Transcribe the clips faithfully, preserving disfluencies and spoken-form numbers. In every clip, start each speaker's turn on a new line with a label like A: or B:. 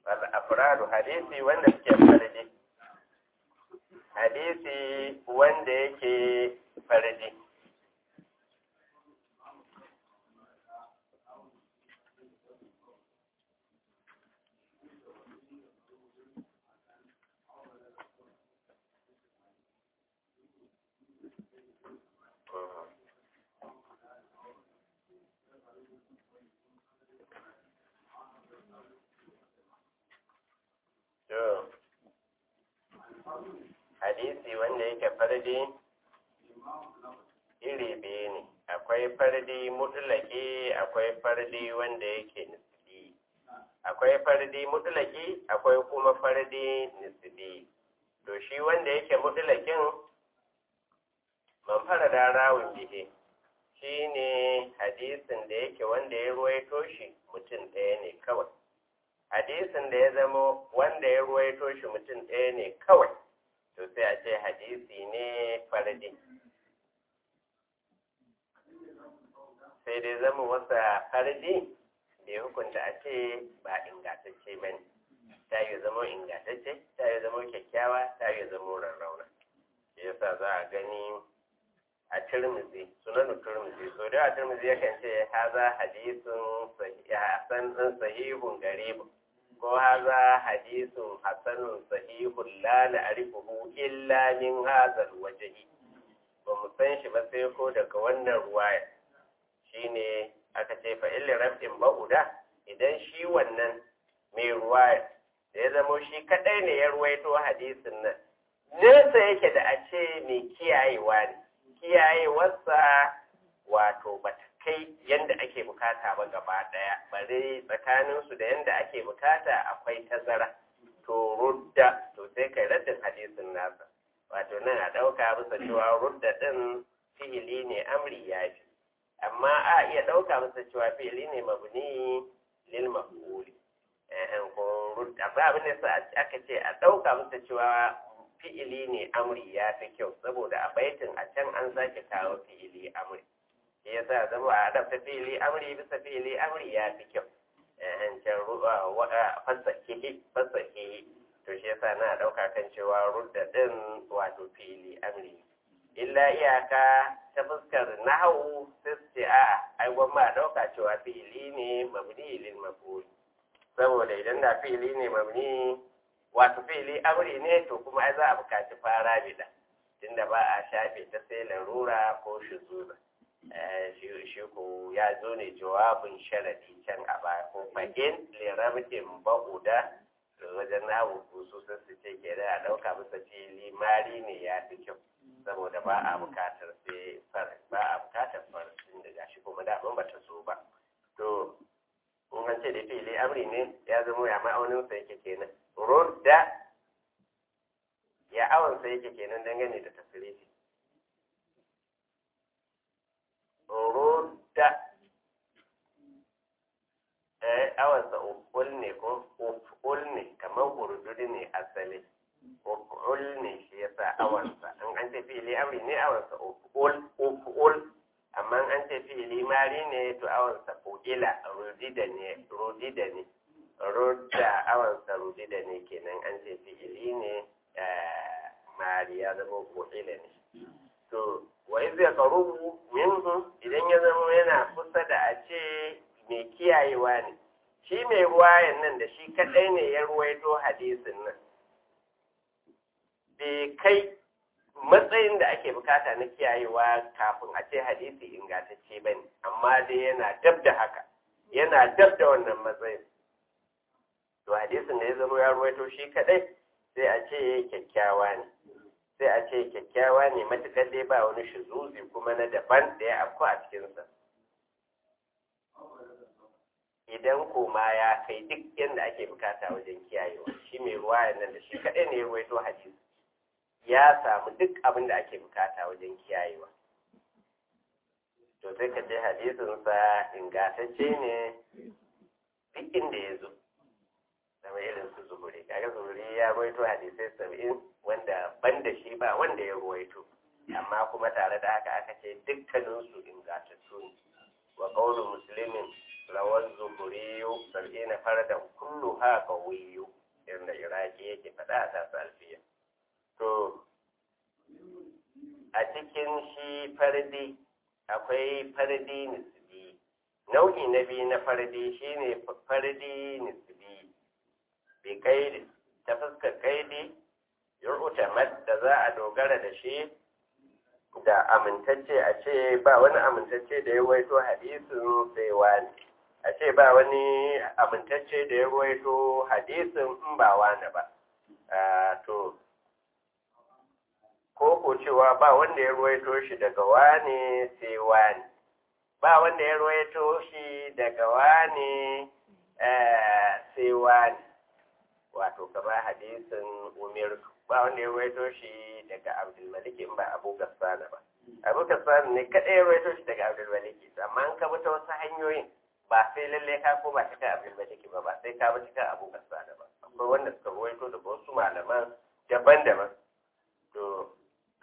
A: wal afradu hadisi wanda suke farji hadisi wanda yake farji hadisi wanda yake fardi iri biyu ne, akwai fardi mutulaki akwai fardi wanda yake nisbi, akwai fardi mutulaki akwai kuma fardi nisbi. To shi wanda yake mutulakin man farada rawun bihe shi ne hadisin da yake wanda ya ruwaito shi mutum ɗaya ne kawai. Hadisin da ya zama wanda ya ruwaito shi mutum ɗaya ne kawai, to sai a ce hadisi ne fardi. Sai dai zama wasa fardi da ya hukunta a ce ba ingantacce ba ne, ta yi zama ingantacce, ta yi zama kyakkyawa, ta yi zama rarrauna. Shi yasa za a gani a Tirmidhi, sunan Tirmidhi, so da a Tirmidhi yakan ce haza hadisun hasanun sahihun garibun, ko haza hadisun hasanun sahihun la na'rifuhu illa min hazal wajhi. Ba mu san shi ba sai ko daga wannan ruwaya. Shine aka ce fa illi rabbin ba'uda, idan shi wannan mai ruwaya da ya zamo shi kadai ne ya ruwaito hadisin nan, nesa yake da a ce mai kiyayewa ne, kiyayewarsa wato bata kai yanda ake bukata ba gaba daya, bare tsakaninsu da yanda ake bukata akwai tazara, to rudda, to sai kai raddin hadisin nasa. Wato nan a ɗauka bisa cewa rudda ɗin fi'ili ne amri ya fi, amma a iya ɗauka bisa cewa fi'ili ne mabni lil maf'uli. Eh ko rudda ba abin da aka ce a ɗauka bisa cewa fi'ili ne amri ya fi kyau, saboda a baitin a can an sake kawo fi'ili amri. Shi yasa zama a adabta fi'ili amri bisa fi'ili amri ya fi kyau. Eh can ruwa fasahihi fasahihi, to shi yasa na ɗauka kan cewa rudda ɗin wato fi'ili amri. Illa iyaka ta fuskar nahawu sai su ce a'a ai gwamma a ɗauka cewa fi'ili ne mabni lil maf'ul, saboda idan da fi'ili ne mabni wato fi'ili amri ne, to kuma ai za a bukaci fara bida, tunda ba a shafe ta sai larura ko shuzura. Eh shi shi ko ya zo ne jawabin sharadi can a baya, ko fagin lirabtin ba'uda wajen nahawu su sun su ce ke da a ɗauka bisa fi'ili mari ne ya fi kyau, saboda ba a bukatar sai far ba a bukatar farcin da gashi kuma da ban bata so ba. To in an ce da fi'ili amri ne ya zama ya ma'aunin sa yake kenan, rudda ya awon sa yake kenan dangane da tasirifi. Rudda eh awon sa uful ne ko uful ne, kamar hurdudi ne asali, uful ne shi yasa awon sa. In an ce fi'ili amri ne awon sa uful uful, amma an ce fi'ili mari ne to awon sa fu'ila, rudida ne rudida ne rudda awon sa rudida ne kenan, an ce fi'ili ne mari ya zama fu'ila ne. To wa iz yaqrubu minhu, idan ya zama yana kusa da a ce mai kiyayewa ne, shi mai ruwayan nan da shi kadai ne ya ruwaito hadisin nan, bai kai matsayin da ake bukata na kiyayewa kafin a ce hadisi ingantacce ba ne, amma dai yana dab da haka, yana dab da wannan matsayin. To hadisin da ya zama ya ruwaito shi kadai sai a ce kyakkyawa ne, sai a ce kyakkyawa ne matuƙar dai ba wani shuzuzi kuma na daban da ya afku a cikinsa. Idan koma ya kai duk yadda ake bukata wajen kiyayewa, shi mai ruwayan nan da shi kadai ne ya ruwaito hadisi, ya samu duk abin da ake bukata wajen kiyayewa, to sai ka ce hadisinsa ingantacce ne duk inda ya zo. Zama irin su zuhuri, kaga zuhuri ya ruwaito hadisai saba'in wanda ban da shi ba wanda ya ruwaito, amma kuma tare da haka aka ce dukkaninsu ingantattu ne. Wa qawlu muslimin rawar zuhuriyu sab'ina fardan kulluha qawiyyu yanda iraki yake faɗa a tasu alfiya. To a cikin shi fardi akwai fardi nisbi. Nau'i na biyu na fardi shine fardi nisbi bi kaidi, ta fuskar kaidi yu'tamad da za a dogara da shi da amintacce, a ce ba wani amintacce da ya waito hadisin sai wani, a ce ba wani amintacce da ya waito hadisin in ba wani ba. To ko ko cewa ba wanda ya ruwaito shi daga wani sai wani, ba wanda ya ruwaito shi daga wani sai wani, wato kama hadisin umirtu, ba wanda ya ruwaito shi daga abdulmalik in ba abu gassana ba. Abu gassana ne kaɗai ya ruwaito shi daga abdulmalik, amma an kaba ta wasu hanyoyin ba sai lalle ka ko ba cikin abdulmalik ba, ba sai ka ba cikin abu gassana ba. Akwai wanda suka ruwaito daga wasu malaman daban-daban. To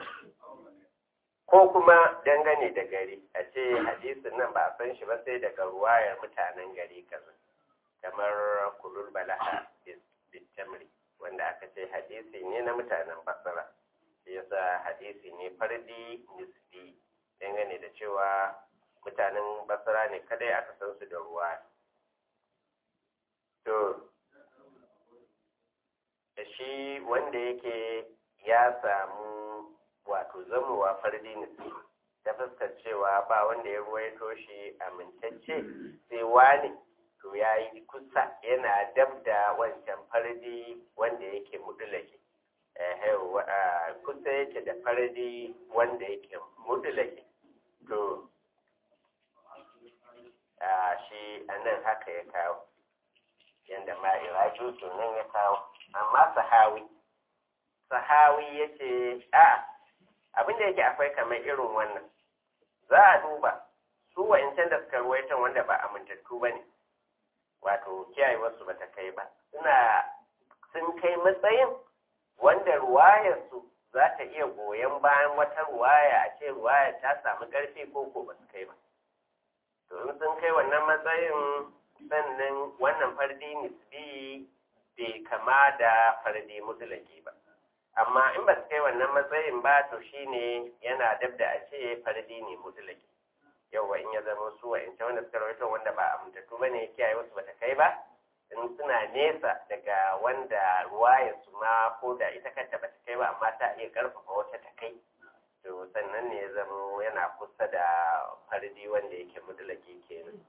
A: ko kuma dangane da gari, a ce hadisin nan ba a san shi ba sai daga ruwayar mutanen gari kaza, kamar kulul balaha bitamri wanda aka ce hadisi ne na mutanen basra, shi yasa hadisi ne fardi nisbi dangane da cewa mutanen basra ne kadai aka san su da ruwa. To da shi wanda yake ya samu wato zamowa fardi nisbi ta fuskar cewa ba wanda ya ruwaito shi amintacce sai wani, to ya yi kusa yana dab da wancan fardi wanda yake mudulake, kusa yake da fardi wanda yake mudulake. To shi anan haka ya kawo yadda ma'iraju sunan ya kawo, amma sahawi sahawi ya ce a abinda yake akwai kamar irin wannan, za a duba su wa'incan da suka ruwaitan wanda ba amintattu ba ne, wato kiyayewarsu ba ta kai ba, suna sun kai matsayin wanda ruwayarsu za ta iya goyon bayan wata ruwaya, a ce ruwayar ta samu ƙarfi ko ko ba su kai ba. To in sun kai wannan matsayin, sannan wannan fardi nisbi bai kama da fardi mutlaki ba. Amma in ba su kai wannan matsayin ba, to shine yana dab da a ce fardi ne mutlaki. Yauwa in ya zama su wa'ince wanda suka rawaito wanda ba amintattu ba ne, kiyaye wasu ba ta kai ba, in suna nesa daga wanda ruwayar su ma ko da ita kanta ba ta kai ba, amma ta iya karfafa wata ta kai, to sannan ne ya zama yana kusa da fardi wanda yake mutlaki kenan.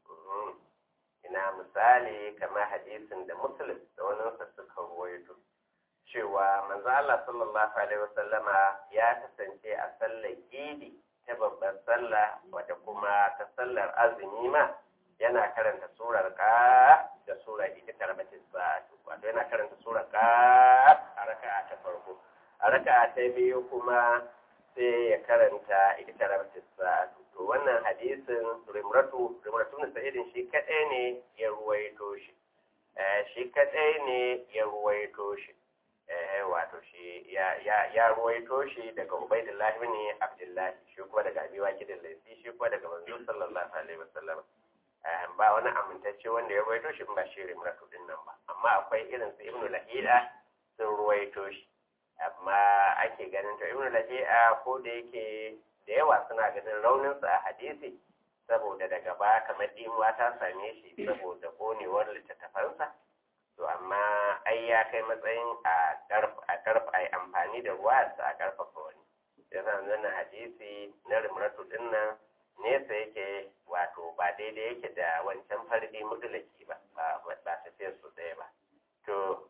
A: Ina misali kamar hadisin da Muslim da wani wasa suka ruwaito cewa manzo Allah sallallahu alaihi wasallama ya kasance a sallar Idi ta babbar sallah wadda kuma ta sallar azumi ma yana karanta surar ka da sura ita tarbatin sa'atu, wato yana karanta surar ka a raka'a ta farko, a raka'a ta biyu kuma sai ya karanta ita tarbatin sa'atu. To wannan hadisin rimratu rimratu na sa'idin shi kadai ne ya ruwaito shi, shi kadai ne ya ruwaito shi. wato shi ya ruwaito shi daga Ubaidillah ibn Abdullah, shi kuma daga Abi Waqid al-Laythi, shi kuma daga manzo sallallahu alaihi wasallam. Ba wani amintacce wanda ya ruwaito shi ba shi rimratu din nan ba, amma akwai irin su Ibn Lahida sun ruwaito shi, amma ake ganin to Ibn Lahida ko da yake da yawa suna ganin raunin sa a hadisi, saboda daga ba kamar dimuwa ta same shi saboda konewar littattafansa. To amma ai ya kai matsayin a karfa a amfani da ruwa a karfafa wani. Ya zan zana hadisi na rimratu din nan nesa yake, wato ba daidai yake da wancan fardi mutulaki ba, ba ta fiye su ɗaya ba. To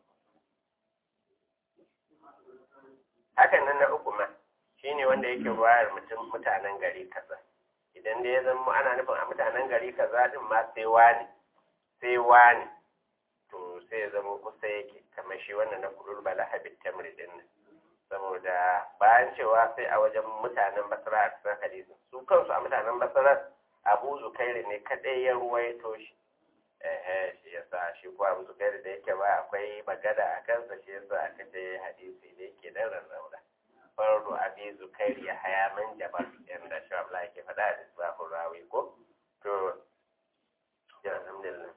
A: hakan nan na uku ma shine wanda yake ruwayar mutum mutanen gari kaza. Idan da ya zama ana nufin a mutanen gari kaza din ma sai wani sai wani to sai ya zama kusa yake kamar shi wannan na kulul bala habit tamri din nan, saboda bayan cewa sai a wajen mutanen basra a cikin hadisin, su kansu a mutanen basra abu zukairi ne kadai ya ruwaito shi. eh shi yasa shi ko abu zukairi da yake ba akwai magana a kansa, shi yasa aka ce hadisi ne yake dan rarrauna fardu abi zukairi ya haya man jabal, yanda shi Allah yake faɗa da sabon rawi ko. To ya alhamdulillah